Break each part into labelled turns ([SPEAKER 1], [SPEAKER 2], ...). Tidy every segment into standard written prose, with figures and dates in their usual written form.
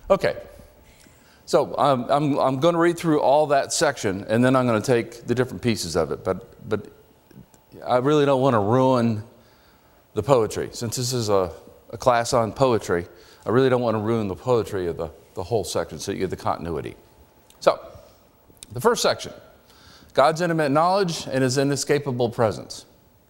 [SPEAKER 1] Okay. So I'm going to read through all that section, and then I'm going to take the different pieces of it. But I really don't want to ruin the poetry. Since this is a class on poetry, I really don't want to ruin the poetry of the whole section, so you get the continuity. So, the first section, God's intimate knowledge and his inescapable presence.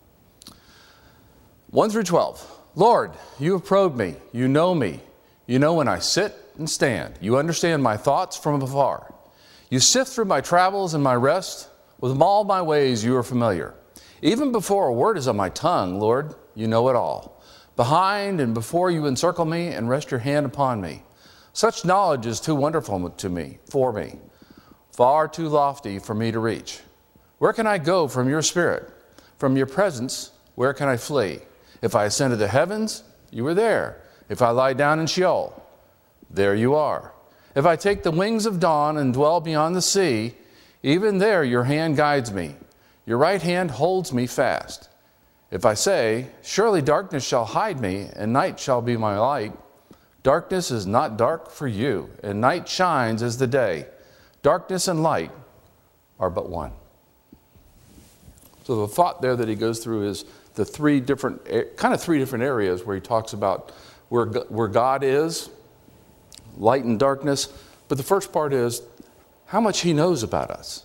[SPEAKER 1] 1 through 12. Lord, you have probed me. You know me. You know when I sit and stand. You understand my thoughts from afar. You sift through my travels and my rest. With all my ways you are familiar. Even before a word is on my tongue, Lord, you know it all. Behind and before you encircle me and rest your hand upon me. Such knowledge is too wonderful for me, far too lofty for me to reach. Where can I go from your spirit? From your presence, where can I flee? If I ascend to the heavens, you are there. If I lie down in Sheol, there you are. If I take the wings of dawn and dwell beyond the sea, even there your hand guides me. Your right hand holds me fast. If I say, surely darkness shall hide me, and night shall be my light, darkness is not dark for you, and night shines as the day. Darkness and light are but one. So the thought there that he goes through is the three different areas where he talks about where God is, light and darkness. But the first part is how much he knows about us.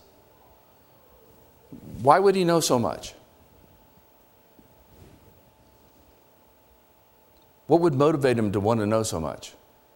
[SPEAKER 1] Why would he know so much? What would motivate him to want to know so much?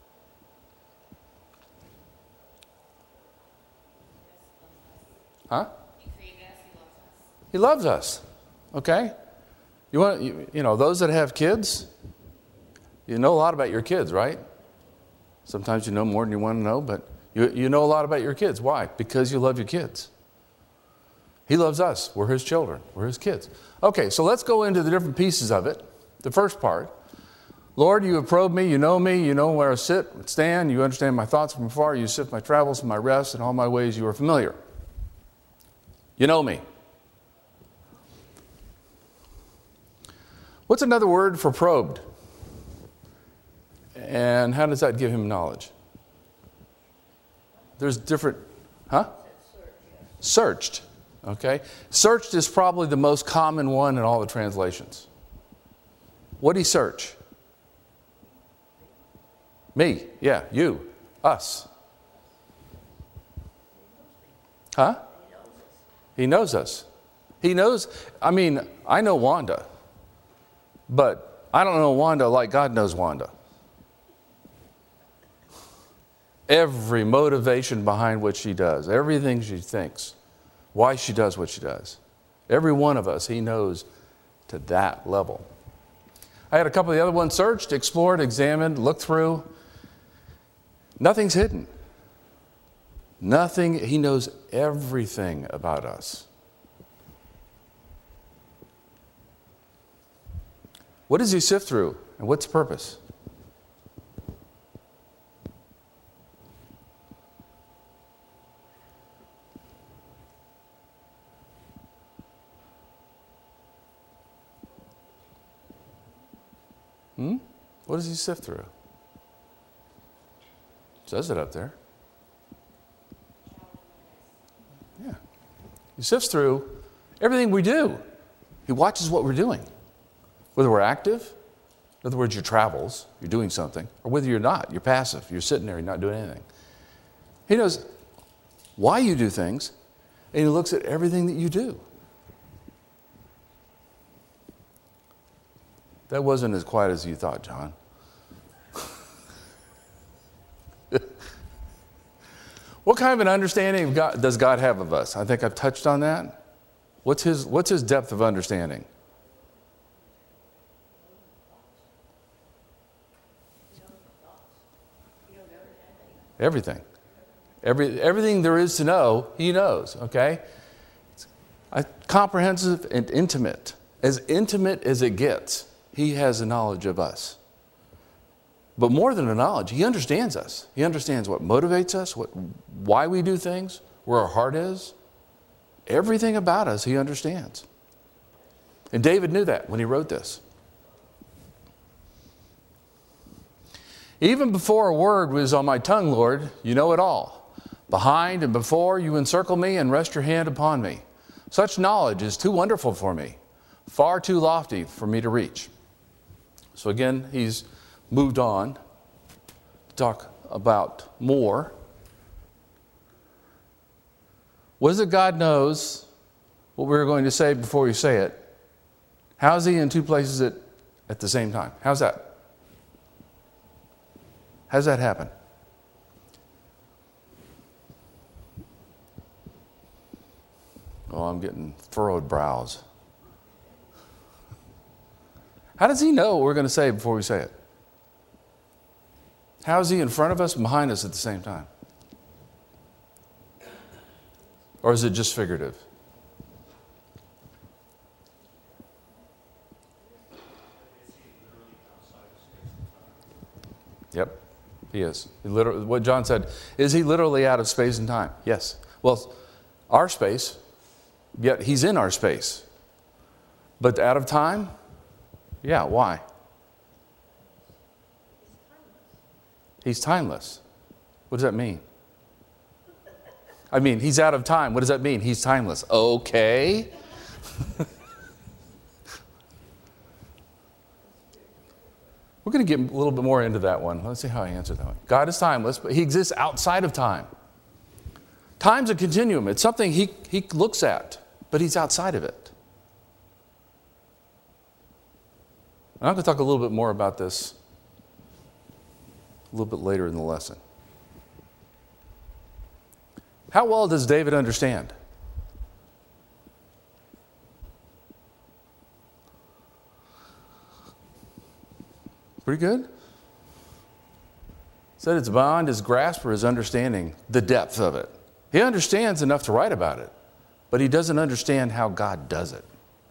[SPEAKER 1] Huh? He loves us. Okay? You know, those that have kids, you know a lot about your kids, right? Sometimes you know more than you want to know, but you know a lot about your kids. Why? Because you love your kids. He loves us. We're his children. We're his kids. Okay, so let's go into the different pieces of it. The first part. Lord, you have probed me. You know where I sit, stand. You understand my thoughts from afar. You sift my travels and my rest. In all my ways you are familiar. You know me. What's another word for probed? And how does that give him knowledge? There's different, Searched. Okay. Searched is probably the most common one in all the translations. What did he search? Me. Yeah. You. Us. Huh? He knows us. He knows, I know Wanda. But I don't know Wanda like God knows Wanda. Every motivation behind what she does, everything she thinks, why she does what she does. Every one of us, he knows to that level. I had a couple of the other ones searched, explored, examined, looked through. Nothing's hidden. Nothing, he knows everything about us. What does he sift through, and what's the purpose? What does he sift through? It says it up there. Yeah. He sifts through everything we do. He watches what we're doing. Whether we're active, in other words, your travels, you're doing something, or whether you're not, you're passive, you're sitting there, you're not doing anything. He knows why you do things, and he looks at everything that you do. That wasn't as quiet as you thought, John. What kind of an understanding of God does God have of us? I think I've touched on that. What's his depth of understanding? Everything. Everything there is to know, he knows, okay? Comprehensive and intimate. As intimate as it gets, he has a knowledge of us. But more than a knowledge, he understands us. He understands what motivates us, why we do things, where our heart is. Everything about us, he understands. And David knew that when he wrote this. Even before a word was on my tongue, Lord, you know it all. Behind and before you encircle me and rest your hand upon me. Such knowledge is too wonderful for me, far too lofty for me to reach. So again, he's moved on to talk about more. What is it God knows what we're going to say before we say it? How is he in two places at the same time? How's that? How does that happen? Oh, I'm getting furrowed brows. How does he know what we're going to say before we say it? How is he in front of us and behind us at the same time? Or is it just figurative? Yep, he is. What John said, is he literally out of space and time? Yes. Well, our space, yet he's in our space. But out of time? Yeah, why? He's timeless. What does that mean? I mean, he's out of time. What does that mean? He's timeless. Okay. We're going to get a little bit more into that one. Let's see how I answer that one. God is timeless, but he exists outside of time. Time's a continuum. It's something he looks at, but he's outside of it. And I'm going to talk a little bit more about this a little bit later in the lesson. How well does David understand? Pretty good? Said it's beyond his grasp or his understanding, the depth of it. He understands enough to write about it, but he doesn't understand how God does it.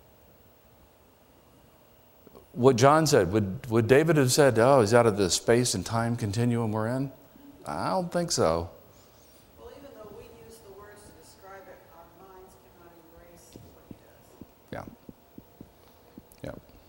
[SPEAKER 1] What John said, would David have said, oh, he's out of the space and time continuum we're in? I don't think so.
[SPEAKER 2] Well, even though we use the words to describe it, our minds cannot embrace what he does.
[SPEAKER 1] Yeah.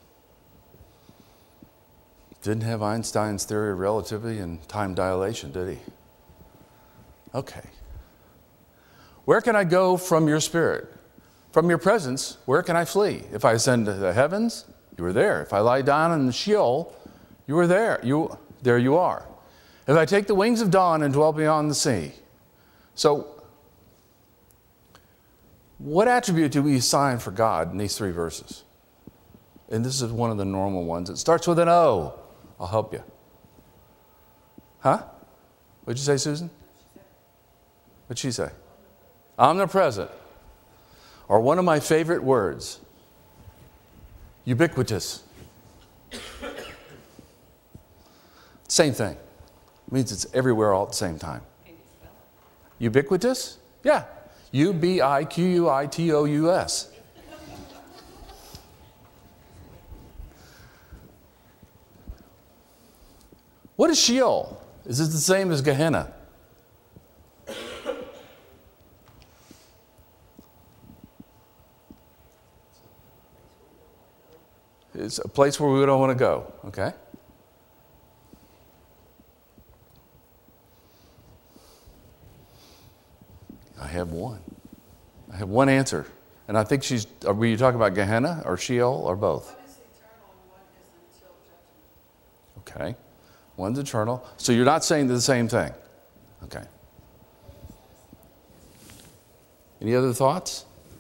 [SPEAKER 1] Didn't have Einstein's theory of relativity and time dilation, did he? Okay. Where can I go from your spirit? From your presence, where can I flee? If I ascend to the heavens, you are there. If I lie down in the Sheol, you are there. There you are. If I take the wings of dawn and dwell beyond the sea. So, what attribute do we assign for God in these three verses? And this is one of the normal ones. It starts with an O. I'll help you. Huh? What'd you say, Susan? What'd she say? Omnipresent. Or one of my favorite words. Ubiquitous. Same thing. It means it's everywhere all at the same time. Ubiquitous? Yeah. Ubiquitous. What is Sheol? Is it the same as Gehenna? It's a place where we don't want to go, okay? I have one. I have one answer. And I think were you talking about Gehenna or Sheol or both?
[SPEAKER 2] One is eternal and one is until judgment.
[SPEAKER 1] Okay. One's eternal. So you're not saying the same thing. Okay. Any other thoughts?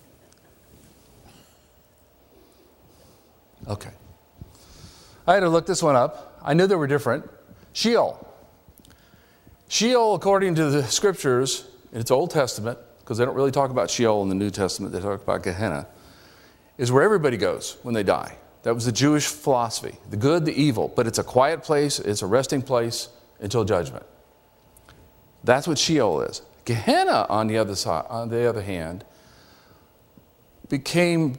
[SPEAKER 1] Okay. I had to look this one up. I knew they were different. Sheol. Sheol, according to the scriptures, in its Old Testament, because they don't really talk about Sheol in the New Testament, they talk about Gehenna, is where everybody goes when they die. That was the Jewish philosophy, the good, the evil, but it's a quiet place, it's a resting place until judgment. That's what Sheol is. Gehenna, on the other hand, became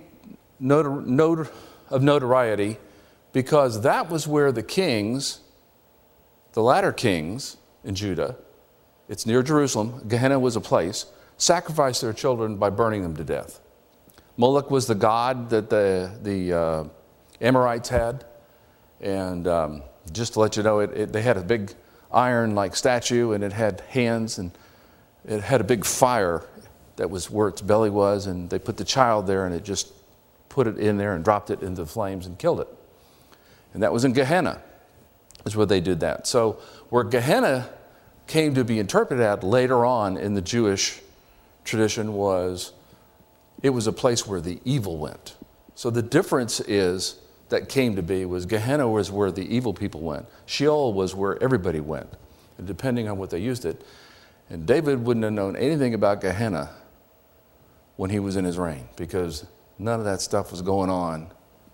[SPEAKER 1] of notoriety because that was where the kings, the latter kings in Judah, it's near Jerusalem, Gehenna was a place, sacrificed their children by burning them to death. Moloch was the god that the Amorites had, and just to let you know, they had a big iron-like statue, and it had hands, and it had a big fire that was where its belly was, and they put the child there, and it just put it in there and dropped it into the flames and killed it. And that was in Gehenna, is where they did that. So where Gehenna came to be interpreted at later on in the Jewish tradition was, it was a place where the evil went. So the difference is, that came to be, was Gehenna was where the evil people went. Sheol was where everybody went, and depending on what they used it. And David wouldn't have known anything about Gehenna when he was in his reign, because none of that stuff was going on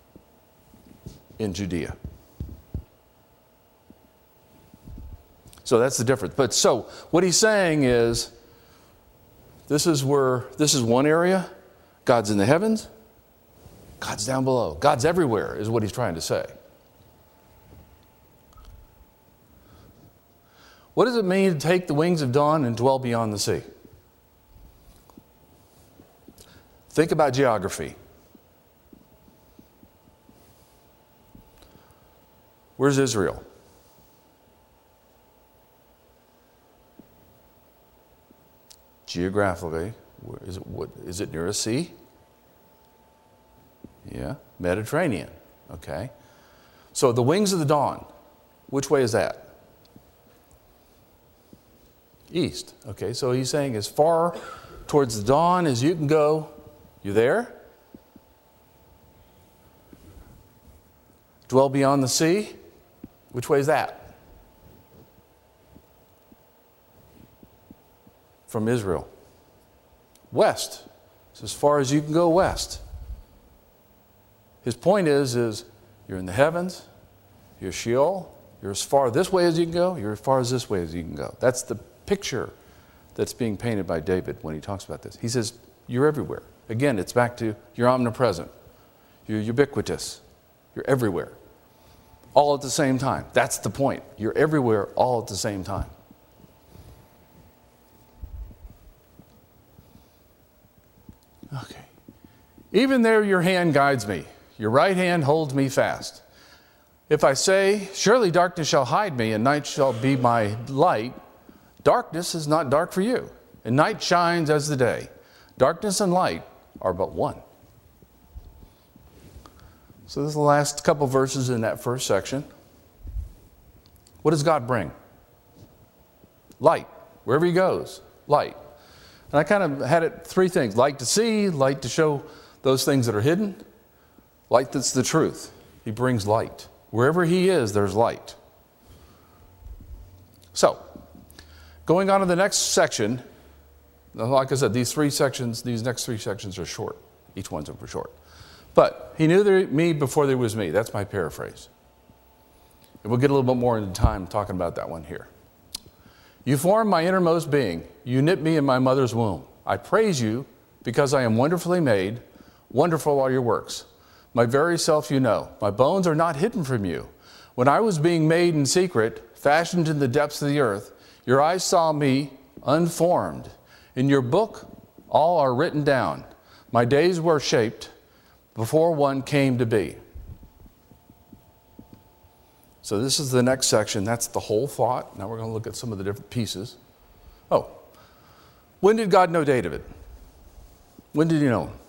[SPEAKER 1] in Judea. So that's the difference. But so what he's saying is, this is one area. God's in the heavens. God's down below. God's everywhere is what he's trying to say. What does it mean to take the wings of dawn and dwell beyond the sea? Think about geography. Where's Israel? Geographically, is it near a sea? Yeah, Mediterranean. Okay. So the wings of the dawn, which way is that? East. Okay, so he's saying as far towards the dawn as you can go. You there? Dwell beyond the sea. Which way is that? From Israel. West. It's as far as you can go west. His point is you're in the heavens, you're Sheol, you're as far this way as you can go, you're as far as this way as you can go. That's the picture that's being painted by David when he talks about this. He says, you're everywhere. Again, it's back to you're omnipresent, you're ubiquitous, you're everywhere, all at the same time. That's the point. You're everywhere all at the same time. Okay. Even there your hand guides me. Your right hand holds me fast. If I say, surely darkness shall hide me, and night shall be my light, darkness is not dark for you, and night shines as the day. Darkness and light are but one. So this is the last couple verses in that first section. What does God bring? Light. Wherever he goes, light. And I kind of had it three things. Light to see, light to show those things that are hidden, light that's the truth. He brings light. Wherever he is, there's light. So, going on to the next section, like I said, these next three sections are short. Each one's over short. But he knew me before there was me. That's my paraphrase. And we'll get a little bit more into time talking about that one here. You formed my innermost being. You knit me in my mother's womb. I praise you because I am wonderfully made. Wonderful are your works. My very self you know. My bones are not hidden from you. When I was being made in secret, fashioned in the depths of the earth, your eyes saw me unformed. In your book, all are written down. My days were shaped before one came to be. So this is the next section. That's the whole thought. Now we're going to look at some of the different pieces. Oh, when did God know David? When did he know him?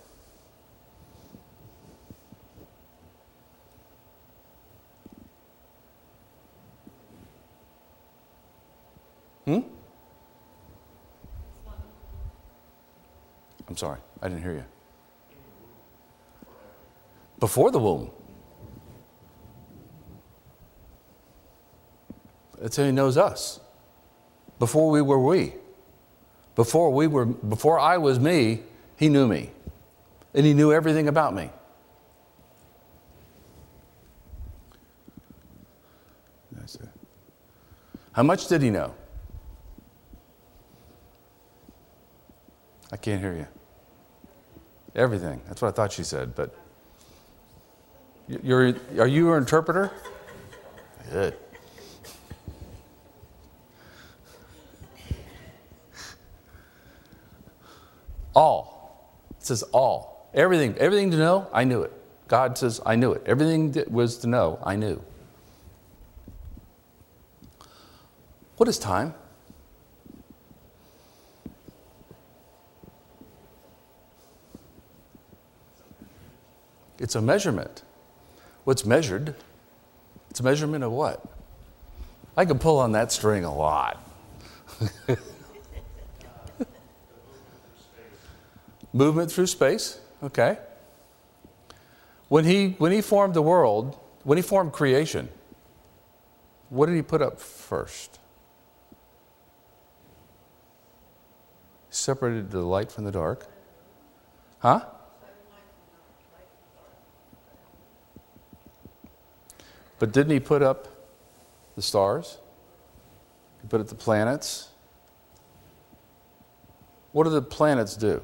[SPEAKER 1] I'm sorry, I didn't hear you. Before the womb. That's how he knows us. Before we were we. Before I was me, he knew me. And he knew everything about me. That's it. How much did he know? I can't hear you. Everything. That's what I thought she said, but are you an interpreter? Good. All. It says all. Everything to know, I knew it. God says, I knew it. Everything that was to know, I knew. What is time? It's a measurement. What's measured? It's a measurement of what? I can pull on that string a lot. Movement through space, okay. When he formed the world, when he formed creation, what did he put up first? He separated the light from the dark. Huh? But didn't he put up the stars? He put up the planets. What do the planets do?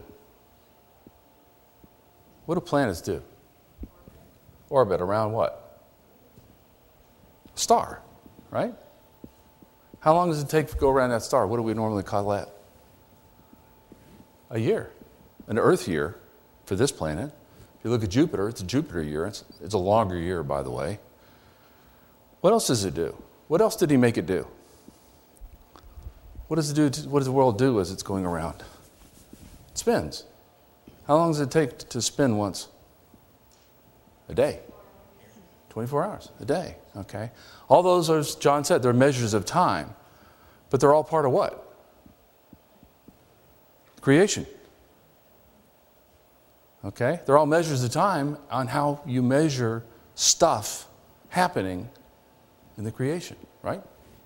[SPEAKER 1] What do planets do? Orbit around what? A star, right? How long does it take to go around that star? What do we normally call that? A year. An Earth year for this planet. If you look at Jupiter, it's a Jupiter year. It's a longer year, by the way. What else does it do? What else did he make it do? What does it do? What does the world do as it's going around? It spins. How long does it take to spin once? A day. 24 hours, a day, okay? All those, as John said, they're measures of time, but they're all part of what? Creation. Okay? They're all measures of time on how you measure stuff happening in the creation, right?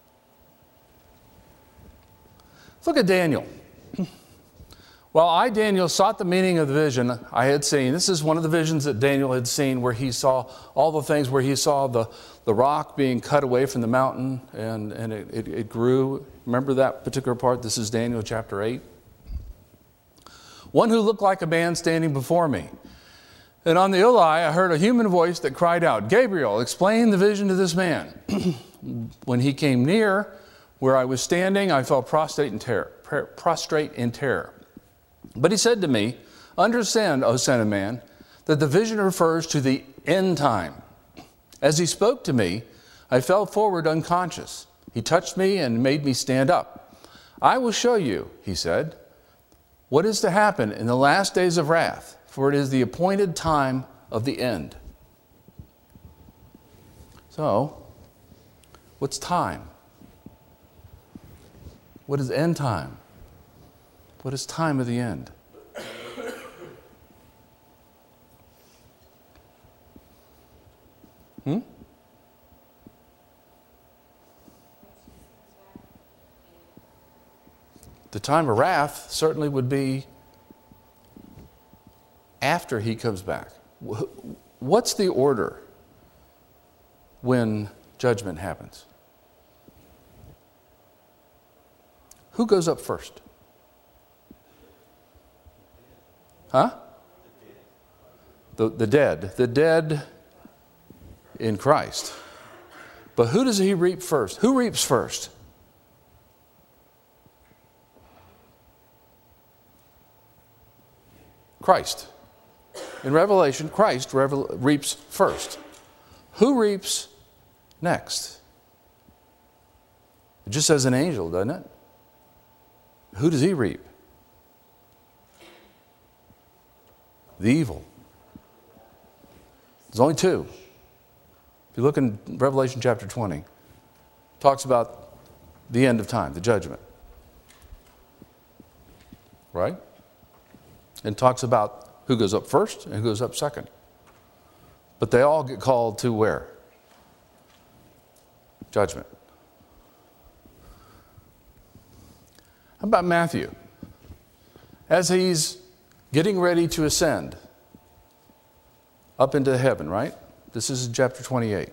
[SPEAKER 1] Let's look at Daniel. Well, I, Daniel, sought the meaning of the vision I had seen. This is one of the visions that Daniel had seen where he saw all the things, where he saw the rock being cut away from the mountain and it grew. Remember that particular part? This is Daniel chapter 8. One who looked like a man standing before me. And on the Ulai, I heard a human voice that cried out, Gabriel, explain the vision to this man. When he came near where I was standing, I fell prostrate in terror. But he said to me, understand, O son of man, that the vision refers to the end time. As he spoke to me, I fell forward unconscious. He touched me and made me stand up. I will show you, he said, what is to happen in the last days of wrath, for it is the appointed time of the end. So, what's time? What is end time? What is time of the end? The time of wrath certainly would be after he comes back. What's the order when judgment happens? Who goes up first? Huh? The dead. The dead in Christ. But who does he reap first? Who reaps first? Christ. In Revelation, Christ reaps first. Who reaps next? It just says an angel, doesn't it? Who does he reap? The evil. There's only two. If you look in Revelation chapter 20, it talks about the end of time, the judgment. Right? And talks about who goes up first and who goes up second. But they all get called to where? Judgment. How about Matthew? As he's getting ready to ascend up into heaven, right? This is in chapter 28.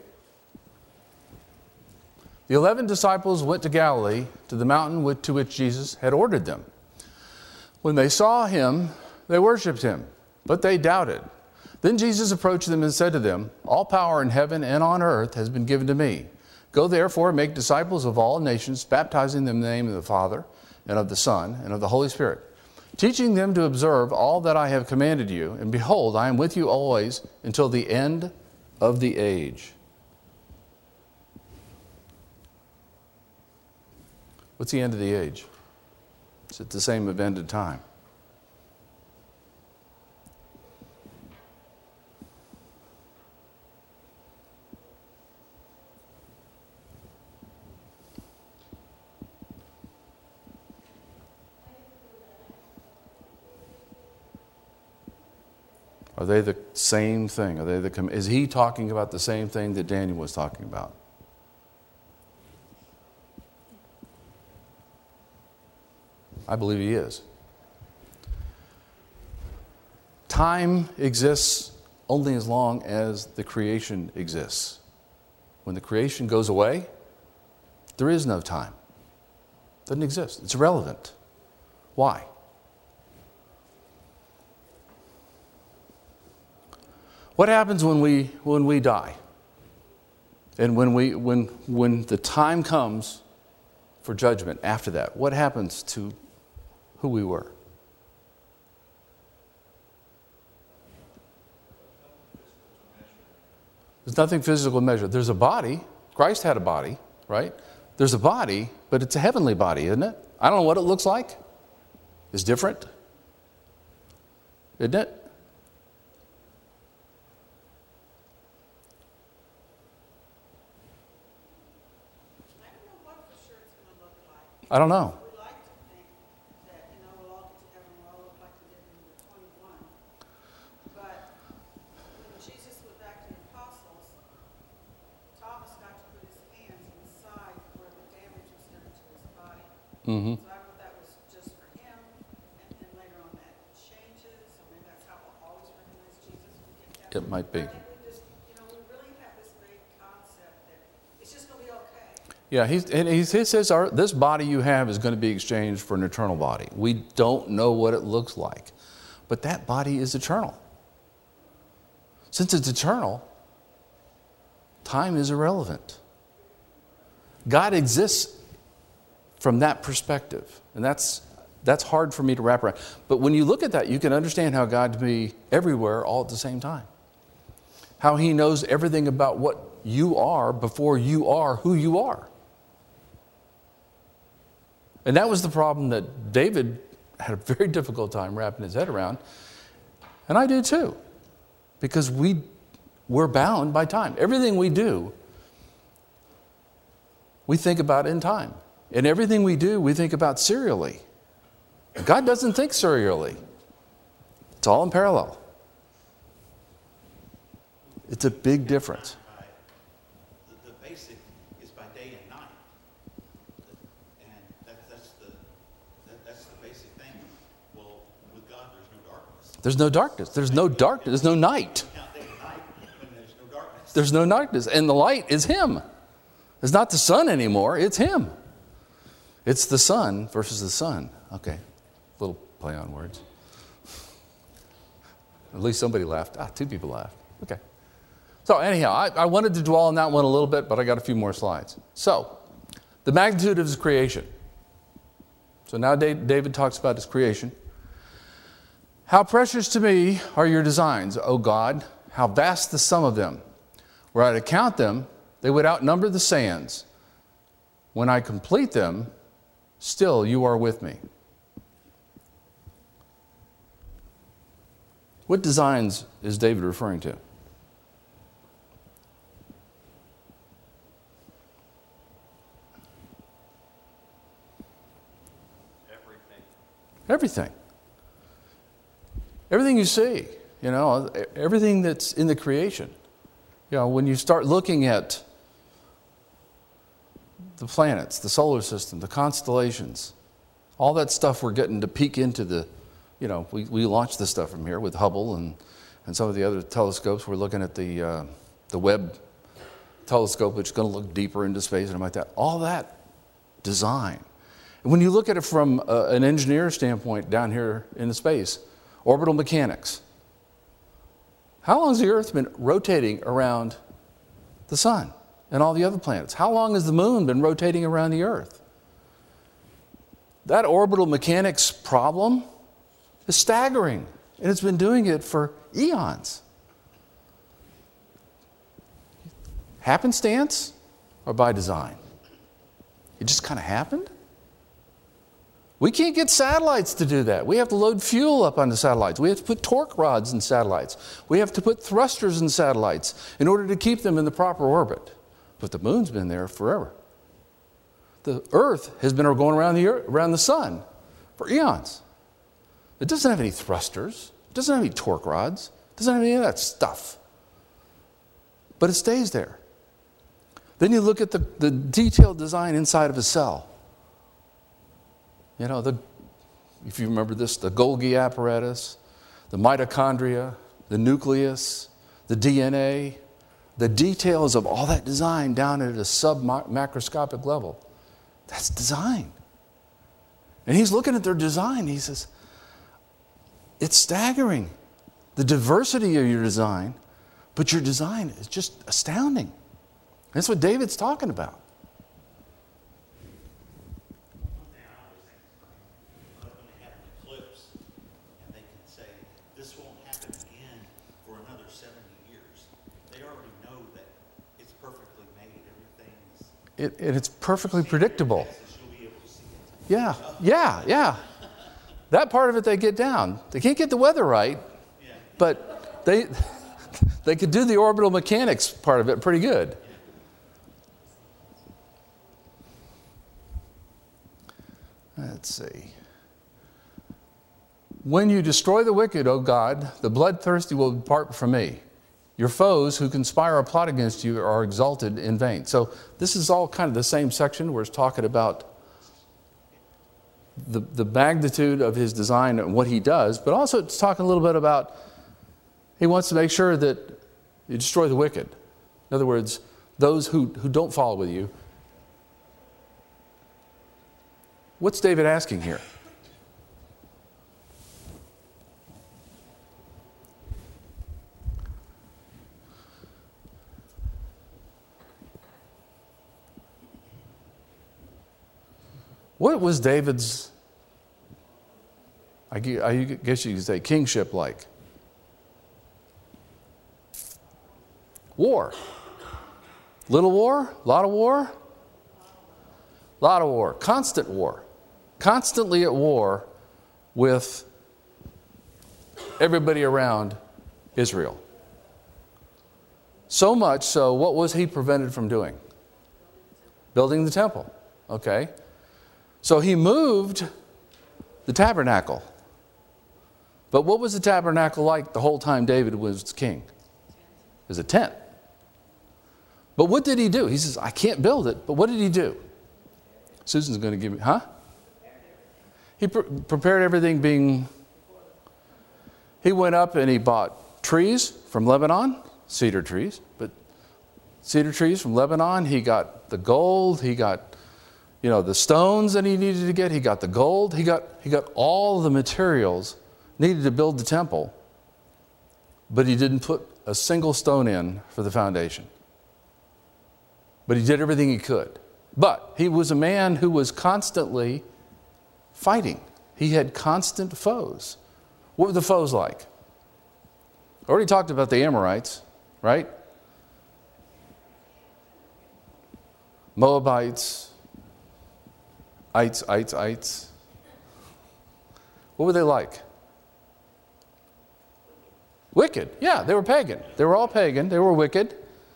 [SPEAKER 1] The 11 disciples went to Galilee, to the mountain to which Jesus had ordered them. When they saw him, they worshipped him, but they doubted. Then Jesus approached them and said to them, all power in heaven and on earth has been given to me. Go therefore and make disciples of all nations, baptizing them in the name of the Father and of the Son and of the Holy Spirit, teaching them to observe all that I have commanded you. And behold, I am with you always until the end of the age. What's the end of the age? It's at the same event in time. Are they the same thing? Is he talking about the same thing that Daniel was talking about? I believe he is. Time exists only as long as the creation exists. When the creation goes away, there is no time. It doesn't exist. It's irrelevant. Why? What happens when we die? And when the time comes for judgment after that, what happens to who we were? There's nothing physical to measure. There's a body. Christ had a body, right? There's a body, but it's a heavenly body, isn't it? I don't know what it looks like. It's different, isn't it? I don't know.
[SPEAKER 2] We like to think that, we'll all get to heaven, we'll all look like we did when we were 21. But when Jesus was back to the apostles, Thomas got to put his hands inside where the damage was done to his body.
[SPEAKER 1] Mm-hmm.
[SPEAKER 2] So I wrote that was just for him, and then later on that changes. I mean, that's how we'll always recognize Jesus when we get to heaven.
[SPEAKER 1] It might be.
[SPEAKER 2] I think we just, we really have this vague concept that it's just going to be okay.
[SPEAKER 1] Yeah, he says this body you have is going to be exchanged for an eternal body. We don't know what it looks like, but that body is eternal. Since it's eternal, time is irrelevant. God exists from that perspective, and that's hard for me to wrap around. But when you look at that, you can understand how God can be everywhere all at the same time. How he knows everything about what you are before you are who you are. And that was the problem that David had a very difficult time wrapping his head around. And I do too. Because we're bound by time. Everything we do, we think about in time. And everything we do, we think about serially. God doesn't think serially. It's all in parallel. It's a big difference.
[SPEAKER 3] The basic is by day and night. And that's the basic thing. Well, with God, there's no darkness.
[SPEAKER 1] There's no darkness. There's no night.
[SPEAKER 3] Count day and night when there's no darkness.
[SPEAKER 1] There's no darkness. And the light is him. It's not the sun anymore. It's him. It's the sun versus the sun. Okay. Little play on words. At least somebody laughed. Two people laughed. Okay. So anyhow, I wanted to dwell on that one a little bit, but I got a few more slides. So, the magnitude of his creation. So now David talks about his creation. How precious to me are your designs, O God, how vast the sum of them. Were I to count them, they would outnumber the sands. When I complete them, still you are with me. What designs is David referring to? Everything. Everything you see, everything that's in the creation. When you start looking at the planets, the solar system, the constellations, all that stuff we're getting to peek into the, we launch this stuff from here with Hubble and some of the other telescopes. We're looking at the Webb telescope, which is going to look deeper into space and like that. All that design. And when you look at it from an engineer standpoint down here in the space, orbital mechanics, how long has the Earth been rotating around the sun and all the other planets? How long has the moon been rotating around the Earth? That orbital mechanics problem is staggering, and it's been doing it for eons. Happenstance or by design? It just kind of happened? We can't get satellites to do that. We have to load fuel up on the satellites. We have to put torque rods in satellites. We have to put thrusters in satellites in order to keep them in the proper orbit. But the moon's been there forever. The Earth has been going around the sun for eons. It doesn't have any thrusters. It doesn't have any torque rods. It doesn't have any of that stuff. But it stays there. Then you look at the detailed design inside of a cell. You know, if you remember this, the Golgi apparatus, the mitochondria, the nucleus, the DNA, the details of all that design down at a sub-macroscopic level. That's design. And he's looking at their design. He says, it's staggering, the diversity of your design, but your design is just astounding. That's what David's talking about.
[SPEAKER 3] When they have an eclipse and they can say, this won't happen again for another 70 years, they already know that it's perfectly made.
[SPEAKER 1] It's perfectly predictable.
[SPEAKER 3] You'll be able to see it.
[SPEAKER 1] Yeah. That part of it they get down. They can't get the weather right, but they could do the orbital mechanics part of it pretty good. Let's see. When you destroy the wicked, O God, the bloodthirsty will depart from me. Your foes who conspire or plot against you are exalted in vain. So this is all kind of the same section where it's talking about the magnitude of his design and what he does, but also it's talking a little bit about he wants to make sure that you destroy the wicked. In other words, those who don't follow with you. What's David asking here? What was David's, I guess you could say, kingship like? War. Little war? A lot of war? A lot of war. Constant war. Constantly at war with everybody around Israel. So much so, what was he prevented from doing? Building the temple. Okay. So he moved the tabernacle. But what was the tabernacle like the whole time David was king? It was a tent. But what did he do? He says, I can't build it. But what did he do? Susan's going to give me, He prepared everything he went up and he bought trees from Lebanon, cedar trees, but cedar trees from Lebanon. He got the gold, he got the stones that he needed to get. He got the gold. He got all the materials needed to build the temple. But he didn't put a single stone in for the foundation. But he did everything he could. But he was a man who was constantly fighting. He had constant foes. What were the foes like? I already talked about the Amorites, right? Moabites. Ites. What were they like? Wicked. Yeah, they were pagan. They were all pagan. They were wicked.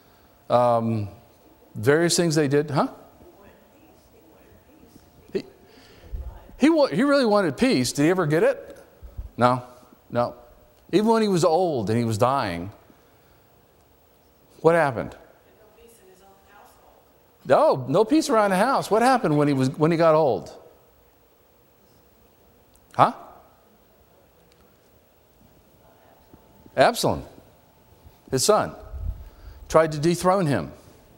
[SPEAKER 1] Various things they did. He really wanted peace. Did he ever get it? No. Even when he was old and he was dying, what happened? No peace around the house. What happened when he got old? Absalom, his son, tried to dethrone him.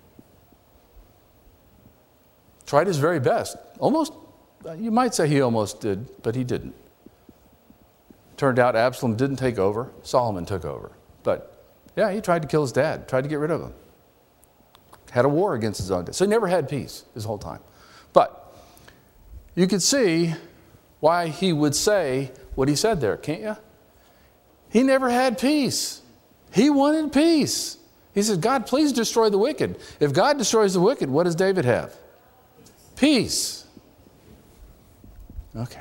[SPEAKER 1] Tried his very best. Almost, you might say he almost did, but he didn't. Turned out Absalom didn't take over. Solomon took over. But yeah, he tried to kill his dad, tried to get rid of him. Had a war against his own dad. So he never had peace his whole time. But you can see why he would say what he said there, can't you? He never had peace. He wanted peace. He said, God, please destroy the wicked. If God destroys the wicked, what does David have? Peace. Okay.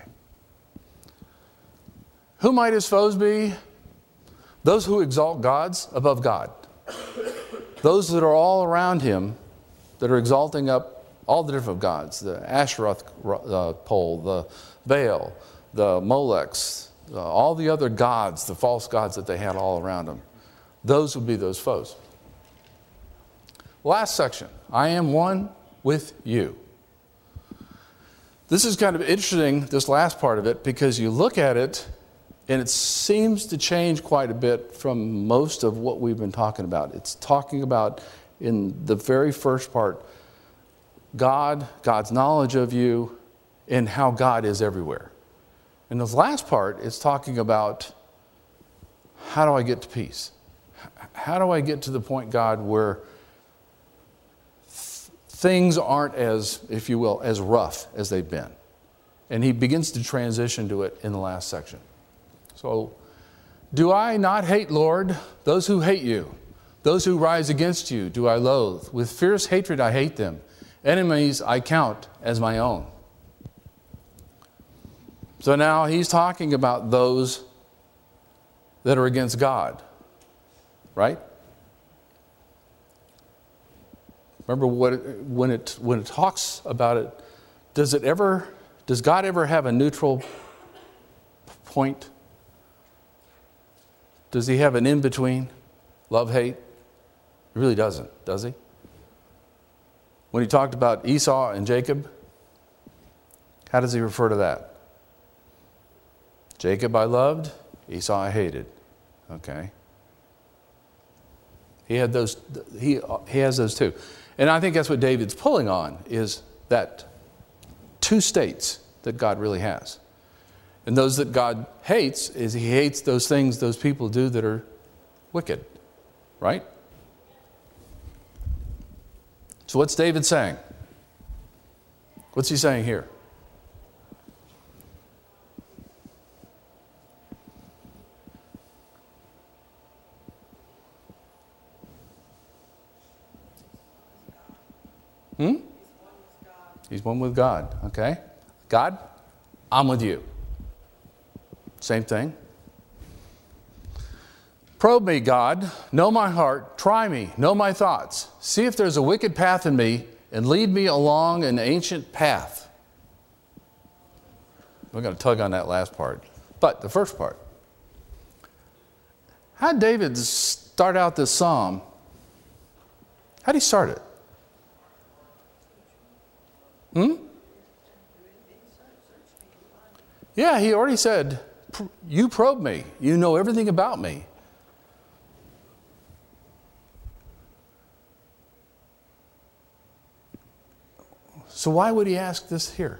[SPEAKER 1] Who might his foes be? Those who exalt gods above God. Those that are all around him that are exalting up all the different gods, the Asheroth pole, the Baal, the Molechs, all the other gods, the false gods that they had all around them. Those would be those foes. Last section, I am one with you. This is kind of interesting, this last part of it, because you look at it and it seems to change quite a bit from most of what we've been talking about. It's talking about, in the very first part, God's knowledge of you, and how God is everywhere. In this last part, it's talking about, how do I get to peace? How do I get to the point, God, where things aren't as, if you will, as rough as they've been? And he begins to transition to it in the last section. So, do I not hate, Lord, those who hate you? Those who rise against you do I loathe. With fierce hatred I hate them. Enemies I count as my own. So now he's talking about those that are against God, right? Remember when it talks about it, does God ever have a neutral point? Does he have an in-between? Love, hate? He really doesn't, does he? When he talked about Esau and Jacob, how does he refer to that? Jacob I loved, Esau I hated. Okay. He had those. He has those too. And I think that's what David's pulling on, is that two states that God really has. And those that God hates, is he hates those things those people do that are wicked. Right? So what's David saying? What's he saying here? He's one with God. Okay. God, I'm with you. Same thing. Probe me, God. Know my heart. Try me. Know my thoughts. See if there's a wicked path in me, and lead me along an ancient path. We're going to tug on that last part. But the first part. How did David start out this psalm? How did he start it? Yeah, he already said, you probe me. You know everything about me. So why would he ask this here?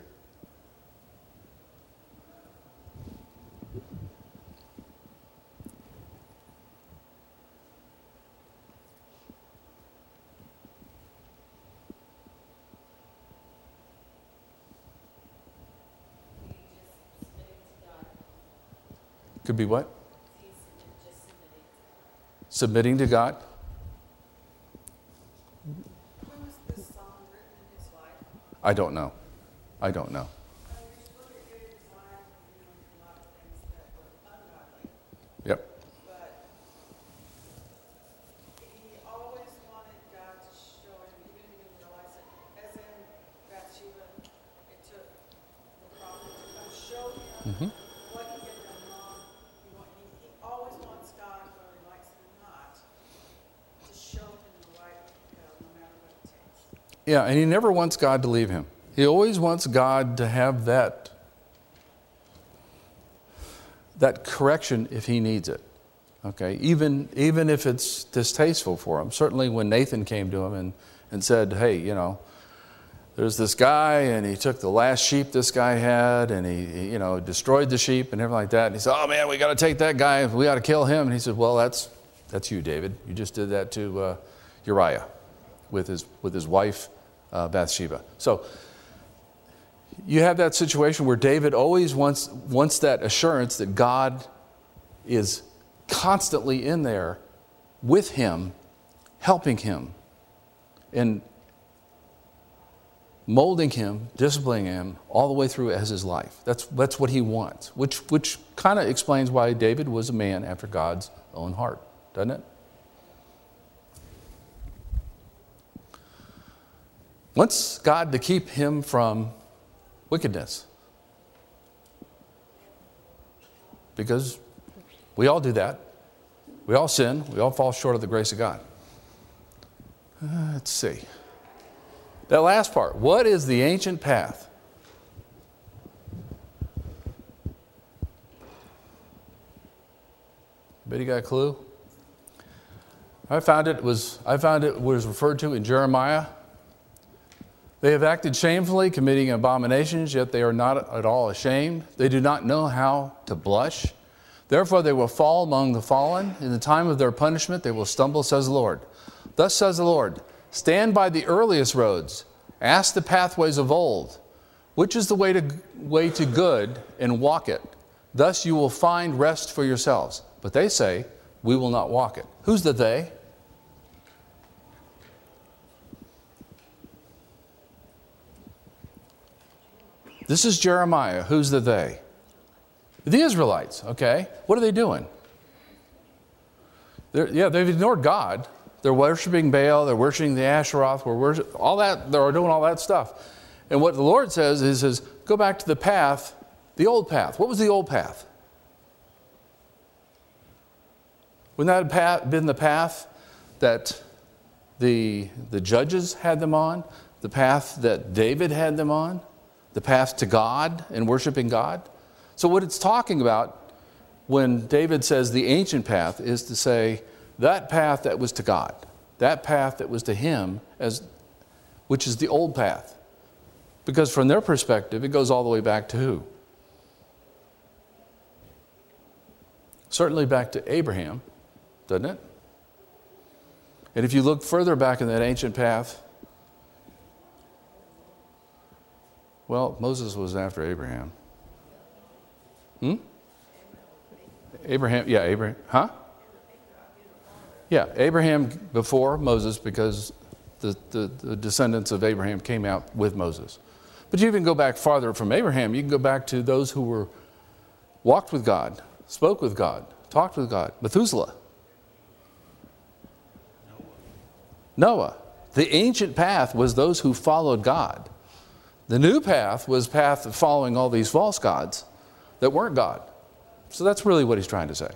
[SPEAKER 1] Could be what? Submitting to God.
[SPEAKER 2] When was this song written in his life?
[SPEAKER 1] I don't know. I don't know.
[SPEAKER 2] I mean, you look at David's life, you know, a lot of things that were ungodly,
[SPEAKER 1] Yep.
[SPEAKER 2] but he always wanted God to show him, even if he didn't realize it. As in Bathsheba, it took the prophet to come show him what he had done wrong. He always wants God, whether he likes it or not, to show him the right way to go, no matter what it takes.
[SPEAKER 1] Yeah, and he never wants God to leave him. He always wants God to have that correction if he needs it. Okay, even if it's distasteful for him. Certainly when Nathan came to him and said, hey, you know, there's this guy and he took the last sheep this guy had and he you know, destroyed the sheep and everything like that. And he said, oh man, we got to take that guy. We got to kill him. And he said, well, that's you, David. You just did that to Uriah with his wife Bathsheba. So you have that situation where David always wants that assurance that God is constantly in there with him, helping him. And molding him, disciplining him all the way through as his life. That's what he wants, which kind of explains why David was a man after God's own heart, doesn't it? Wants God to keep him from wickedness. Because we all do that. We all sin. We all fall short of the grace of God. Let's see. That last part. What is the ancient path? Anybody got a clue? I found it was referred to in Jeremiah. They have acted shamefully, committing abominations, yet they are not at all ashamed. They do not know how to blush. Therefore they will fall among the fallen. In the time of their punishment they will stumble, says the Lord. Thus says the Lord, stand by the earliest roads. Ask the pathways of old. Which is the way to good, and walk it. Thus you will find rest for yourselves. But they say, we will not walk it. Who's the they? This is Jeremiah. Who's the they? The Israelites, okay. What are they doing? They've ignored God. They're worshiping Baal. They're worshiping the Asheroth. They're doing all that stuff. And what the Lord says is go back to the path, the old path. What was the old path? Wouldn't that have been the path that the judges had them on? The path that David had them on? The path to God and worshiping God? So what it's talking about when David says the ancient path is to say that path that was to God, that path that was to him, which is the old path. Because from their perspective, it goes all the way back to who? Certainly back to Abraham, doesn't it? And if you look further back in that ancient path, well, Moses was after Abraham. Abraham, huh? Yeah, Abraham before Moses, because the descendants of Abraham came out with Moses. But you even go back farther from Abraham, you can go back to those who walked with God, spoke with God, talked with God. Methuselah. Noah. The ancient path was those who followed God. The new path was path of following all these false gods that weren't God. So that's really what he's trying to say.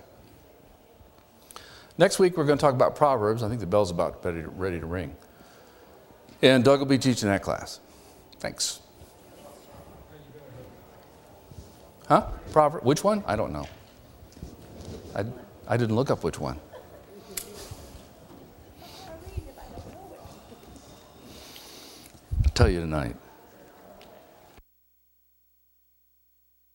[SPEAKER 1] Next week we're going to talk about Proverbs. I think the bell's about ready to ring. And Doug will be teaching that class. Thanks. Huh? Proverbs? Which one? I don't know. I didn't look up which one. I'll tell you tonight.